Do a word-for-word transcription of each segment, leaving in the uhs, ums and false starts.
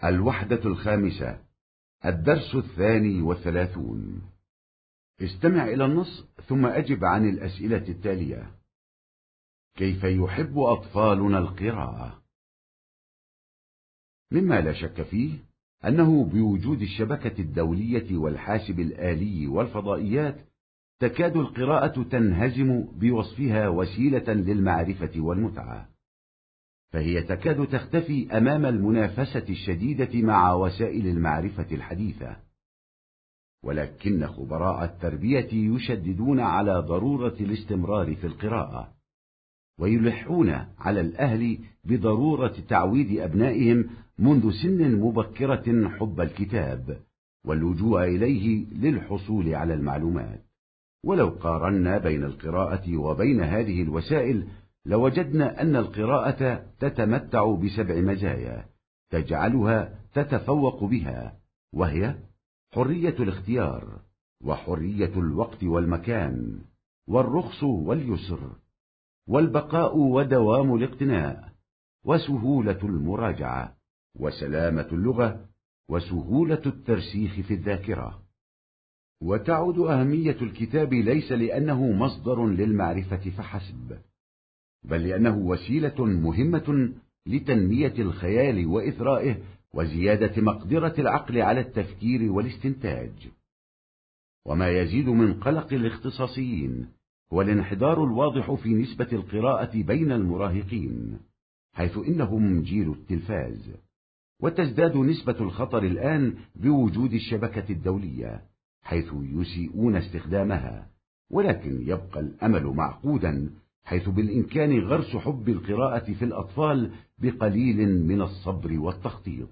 الوحدة الخامسة، الدرس الثاني والثلاثون. استمع إلى النص ثم أجب عن الأسئلة التالية. كيف يحب أطفالنا القراءة؟ مما لا شك فيه أنه بوجود الشبكة الدولية والحاسب الآلي والفضائيات تكاد القراءة تنهزم بوصفها وسيلة للمعرفة والمتعة، فهي تكاد تختفي أمام المنافسة الشديدة مع وسائل المعرفة الحديثة. ولكن خبراء التربية يشددون على ضرورة الاستمرار في القراءة، ويلحون على الأهل بضرورة تعويد أبنائهم منذ سن مبكرة حب الكتاب واللجوء إليه للحصول على المعلومات. ولو قارنا بين القراءة وبين هذه الوسائل لوجدنا أن القراءة تتمتع بسبع مزايا تجعلها تتفوق بها، وهي حرية الاختيار، وحرية الوقت والمكان، والرخص واليسر، والبقاء ودوام الاقتناء، وسهولة المراجعة، وسلامة اللغة، وسهولة الترسيخ في الذاكرة. وتعود أهمية الكتاب ليس لأنه مصدر للمعرفة فحسب، بل لأنه وسيلة مهمة لتنمية الخيال وإثرائه وزيادة مقدرة العقل على التفكير والاستنتاج. وما يزيد من قلق الاختصاصيين هو الانحدار الواضح في نسبة القراءة بين المراهقين، حيث إنهم جيل التلفاز، وتزداد نسبة الخطر الآن بوجود الشبكة الدولية حيث يسيئون استخدامها. ولكن يبقى الأمل معقودا، حيث بالإمكان غرس حب القراءة في الأطفال بقليل من الصبر والتخطيط.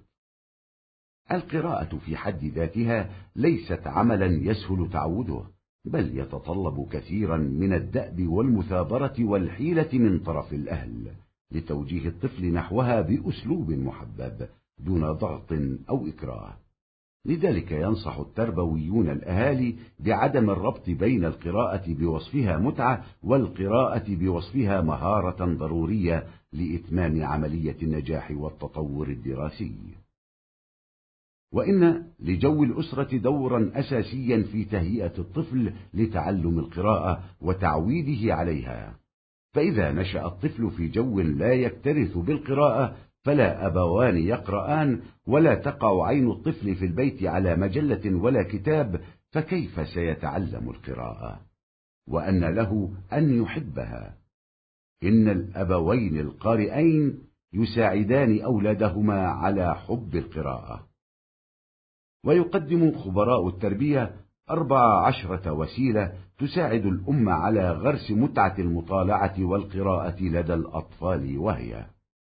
القراءة في حد ذاتها ليست عملا يسهل تعوده، بل يتطلب كثيرا من الدأب والمثابرة والحيلة من طرف الأهل لتوجيه الطفل نحوها بأسلوب محبب دون ضغط أو إكراه. لذلك ينصح التربويون الأهالي بعدم الربط بين القراءة بوصفها متعة والقراءة بوصفها مهارة ضرورية لإتمام عملية النجاح والتطور الدراسي. وإن لجو الأسرة دورا أساسيا في تهيئة الطفل لتعلم القراءة وتعويده عليها، فإذا نشأ الطفل في جو لا يكترث بالقراءة فلا أبوان يقرآن، ولا تقع عين الطفل في البيت على مجلة ولا كتاب، فكيف سيتعلم القراءة؟ وأن له أن يحبها. إن الأبوين القارئين يساعدان أولادهما على حب القراءة. ويقدم خبراء التربية أربع عشرة وسيلة تساعد الأمة على غرس متعة المطالعة والقراءة لدى الأطفال، وهي: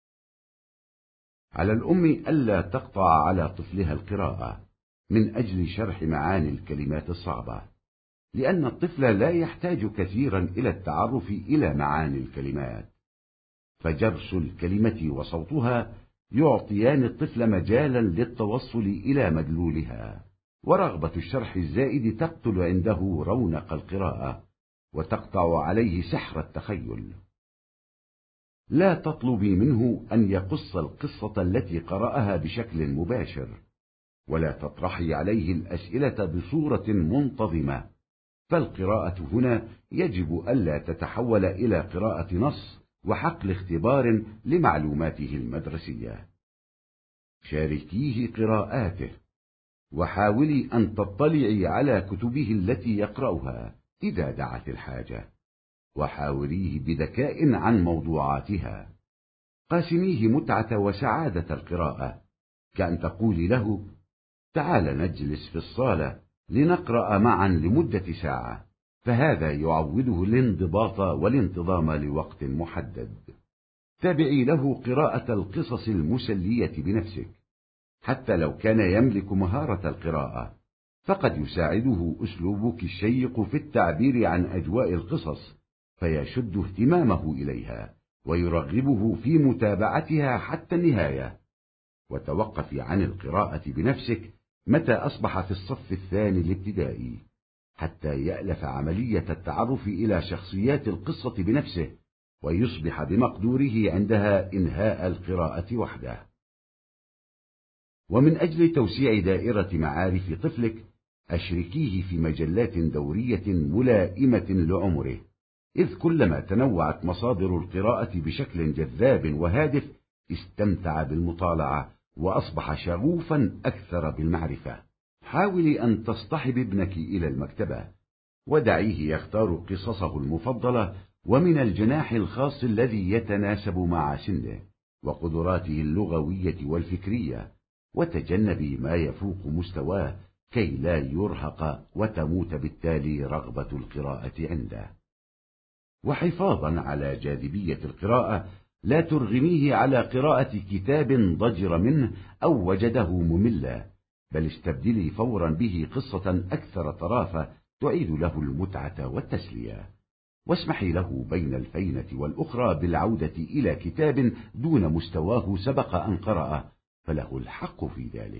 على الأم ألا تقطع على طفلها القراءة من أجل شرح معاني الكلمات الصعبة، لأن الطفل لا يحتاج كثيرا إلى التعرف إلى معاني الكلمات، فجرس الكلمة وصوتها يعطيان الطفل مجالا للتوصل إلى مدلولها، ورغبة الشرح الزائد تقتل عنده رونق القراءة وتقطع عليه سحر التخيل. لا تطلبي منه أن يقص القصة التي قرأها بشكل مباشر، ولا تطرحي عليه الأسئلة بصورة منتظمة، فالقراءة هنا يجب ألا تتحول إلى قراءة نص وحقل اختبار لمعلوماته المدرسية. شاركيه قراءاته، وحاولي أن تطلعي على كتبه التي يقرأها إذا دعت الحاجة، وحاوريه بذكاء عن موضوعاتها. قاسميه متعة وسعادة القراءة، كأن تقولي له: تعال نجلس في الصالة لنقرأ معا لمدة ساعة، فهذا يعوده الانضباط والانتظام لوقت محدد. تابعي له قراءة القصص المسلية بنفسك، حتى لو كان يملك مهارة القراءة، فقد يساعده أسلوبك الشيق في التعبير عن أجواء القصص فيشد اهتمامه إليها ويرغبه في متابعتها حتى النهاية. وتوقفي عن القراءة بنفسك متى أصبح في الصف الثاني الابتدائي، حتى يألف عملية التعرف إلى شخصيات القصة بنفسه، ويصبح بمقدوره عندها إنهاء القراءة وحده. ومن أجل توسيع دائرة معارف طفلك أشركيه في مجلات دورية ملائمة لعمره، إذ كلما تنوعت مصادر القراءة بشكل جذاب وهادف استمتع بالمطالعة وأصبح شغوفا أكثر بالمعرفة. حاولي أن تصطحب ابنك إلى المكتبة ودعيه يختار قصصه المفضلة ومن الجناح الخاص الذي يتناسب مع سنه وقدراته اللغوية والفكرية، وتجنبي ما يفوق مستواه كي لا يرهق وتموت بالتالي رغبة القراءة عنده. وحفاظا على جاذبية القراءة لا ترغميه على قراءة كتاب ضجر منه أو وجده مملا، بل استبدلي فورا به قصة أكثر طرافة تعيد له المتعة والتسلية، واسمحي له بين الفينة والأخرى بالعودة إلى كتاب دون مستواه سبق أن قرأه، فله الحق في ذلك.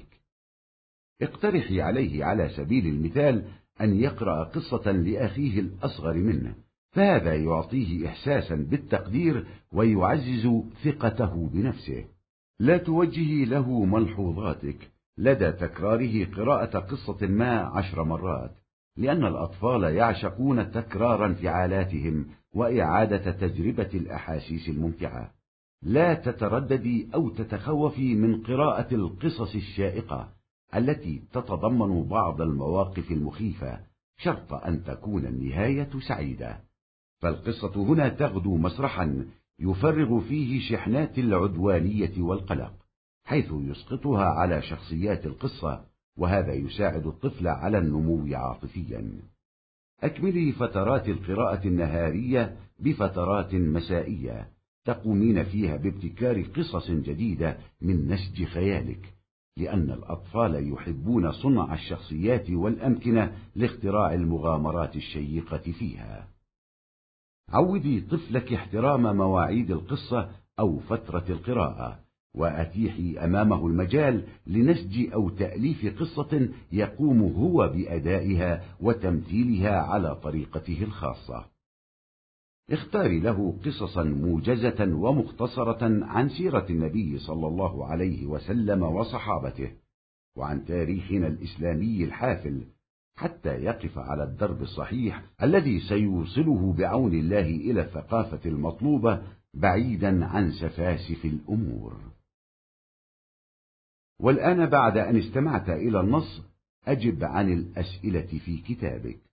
اقترحي عليه على سبيل المثال أن يقرأ قصة لأخيه الأصغر منه، فهذا يعطيه إحساسا بالتقدير ويعزز ثقته بنفسه. لا توجهي له ملحوظاتك لدى تكراره قراءة قصة ما عشر مرات، لأن الأطفال يعشقون تكرار انفعالاتهم وإعادة تجربة الأحاسيس الممتعة. لا تترددي أو تتخوفي من قراءة القصص الشائقة التي تتضمن بعض المواقف المخيفة، شرط أن تكون النهاية سعيدة، فالقصة هنا تغدو مسرحا يفرغ فيه شحنات العدوانية والقلق، حيث يسقطها على شخصيات القصة، وهذا يساعد الطفل على النمو عاطفيا. أكملي فترات القراءة النهارية بفترات مسائية تقومين فيها بابتكار قصص جديدة من نسج خيالك، لأن الأطفال يحبون صنع الشخصيات والأمكنة لاختراع المغامرات الشيقة فيها. عودي طفلك احترام مواعيد القصة أو فترة القراءة، وأتيحي أمامه المجال لنسج أو تأليف قصة يقوم هو بأدائها وتمثيلها على طريقته الخاصة. اختاري له قصصا موجزة ومختصرة عن سيرة النبي صلى الله عليه وسلم وصحابته وعن تاريخنا الإسلامي الحافل، حتى يقف على الدرب الصحيح الذي سيوصله بعون الله إلى الثقافة المطلوبة بعيدا عن سفاسف الأمور. والآن بعد أن استمعت إلى النص أجب عن الأسئلة في كتابك.